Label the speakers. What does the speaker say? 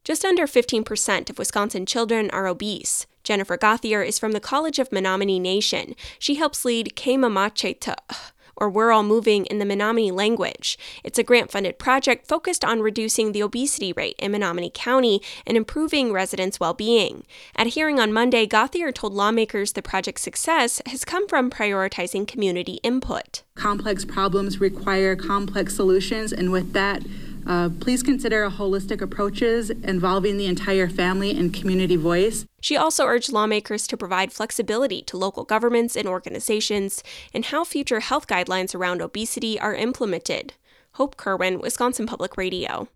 Speaker 1: Just under 15% of Wisconsin children are obese. Jennifer Gauthier is from the College of Menominee Nation. She helps lead Keimamacheta, or We're All Moving in the Menominee language. It's a grant-funded project focused on reducing the obesity rate in Menominee County and improving residents' well-being. At a hearing on Monday, Gauthier told lawmakers the project's success has come from prioritizing community input.
Speaker 2: Complex problems require complex solutions, and with that, please consider holistic approaches involving the entire family and community voice.
Speaker 1: She also urged lawmakers to provide flexibility to local governments and organizations in how future health guidelines around obesity are implemented. Hope Kerwin, Wisconsin Public Radio.